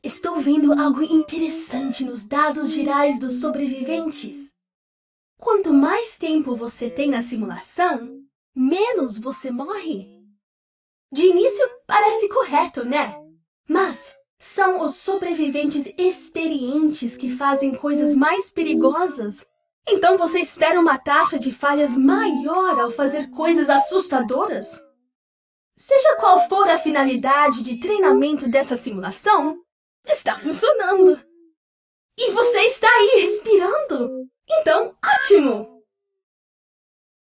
Estou vendo algo interessante nos dados gerais dos sobreviventes. Quanto mais tempo você tem na simulação, menos você morre. De início, parece correto, né? Mas são os sobreviventes experientes que fazem coisas mais perigosas. Então você espera uma taxa de falhas maior ao fazer coisas assustadoras? Seja qual for a finalidade de treinamento dessa simulação, está funcionando. E você está aí respirando. Então, ótimo!